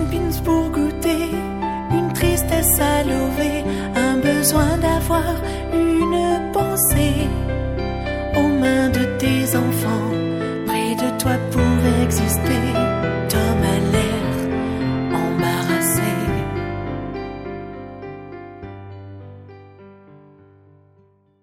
beans pour goûter, une tristesse à lever, un besoin d'avoir une pensée aux mains de tes enfants, près de toi pour